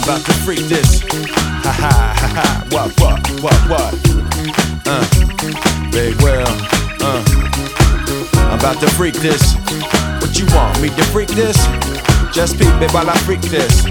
I'm about to freak this. Ha ha ha ha. What? Big Will. I'm about to freak this. What you want me to freak this? Just peep it while I freak this.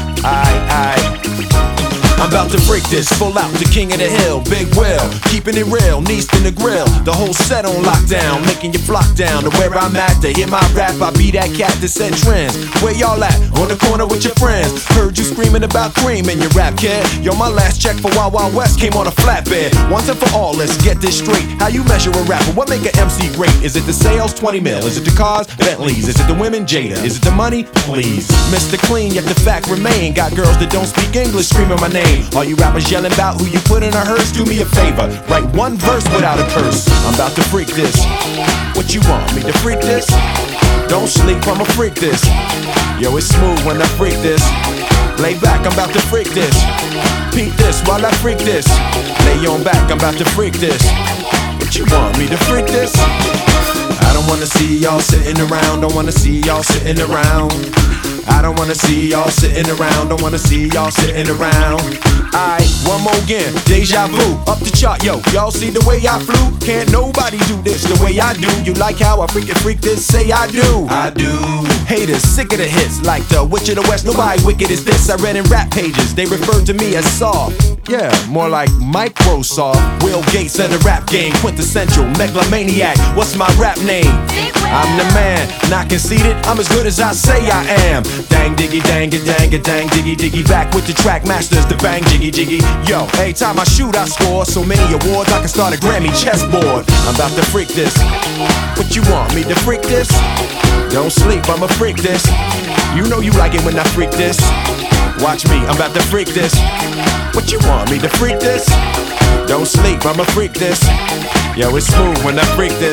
I'm about to freak this, full out, the king of the hill, Big Will, keeping it real, Neast in the grill, the whole set on lockdown, making you flock down to where I'm at, to hear my rap, I be that cat that set trends. Where y'all at? On the corner with your friends, heard you screaming about cream in your rap, kid. Yo, my last check for Wild Wild West came on a flatbed. Once and for all, let's get this straight. How you measure a rapper? What make an MC great? Is it the sales? 20 mil. Is it the cars? Bentleys. Is it the women? Jada. Is it the money? Please. Mr. Clean, yet the fact remain. Got girls that don't speak English screaming my name. All you rappers yelling about who you put in a hearse, do me a favor, write one verse without a curse. I'm about to freak this. What you want me to freak this? Don't sleep, I'ma freak this. Yo, it's smooth when I freak this. Lay back, I'm about to freak this. Peep this while I freak this. Lay on back, I'm about to freak this. What you want me to freak this? I don't wanna see y'all sitting around. Don't wanna see y'all sitting around. I don't wanna see y'all sitting around. Don't wanna see y'all sitting around. Aight, one more again, deja vu, up the chart, yo. Y'all see the way I flew? Can't nobody do this the way I do. You like how I freaking freak this? Say I do. I do. Haters sick of the hits, like the Witch of the West. Nobody wicked as this. I read in rap pages, they referred to me as soft. Yeah, more like Microsoft. Will Gates of the rap game, quintessential megalomaniac. What's my rap name? I'm the man, not conceited. I'm as good as I say I am. Dang diggy, dang it, dang it, dang diggy, diggy. Back with the track masters, the bang jiggy, jiggy. Yo, every time I shoot, I score so many awards I can start a Grammy chessboard. I'm about to freak this. What you want me to freak this? Don't sleep, I'ma freak this. You know you like it when I freak this. Watch me, I'm about to freak this. What you want me to freak this? Don't sleep, I'ma freak this. Yo, it's smooth when I freak this.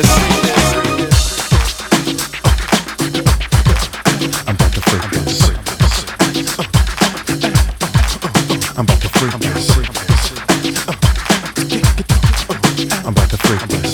I'm about to freak this. I'm about to freak this. I'm about to freak this.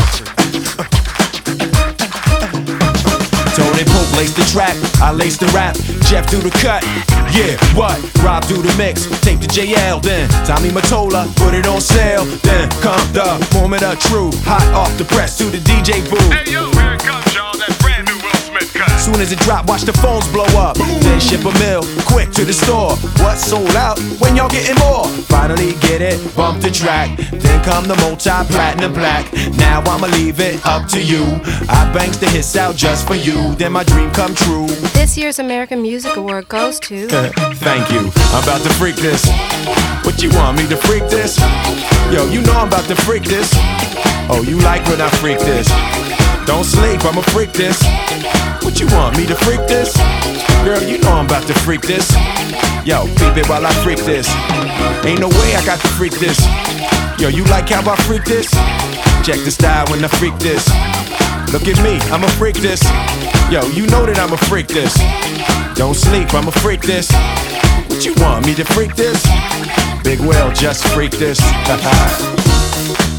Tony Pope laced the track, I laced the rap. Jeff do the cut, yeah, what? Rob do the mix, tape to JL, then Tommy Mottola, put it on sale. Then come the moment of truth, hot off the press to the DJ booth. Hey yo, here it comes, y'all, that brand new Will Smith cut. Soon as it drop, watch the phones blow up. Then ship a mill, quick to the store. What's sold out? When y'all getting more? Finally get it, bump the track. Then come the multi-platinum black. Now I'ma leave it up to you. I banks the hits out just for you. Then my dream come true. This year's American Music Award goes to... Thank you, I'm about to freak this. What you want me to freak this? Yo, you know I'm about to freak this. Oh, you like when I freak this? Don't sleep, I'ma freak this. What you want me to freak this? Girl, you know I'm about to freak this. Yo, peep it while I freak this. Ain't no way I got to freak this. Yo, you like how I freak this? Check the style when I freak this. Look at me, I'ma freak this. Yo, you know that I'ma freak this. Don't sleep, I'ma freak this. What you want me to freak this? Big Will, just freak this.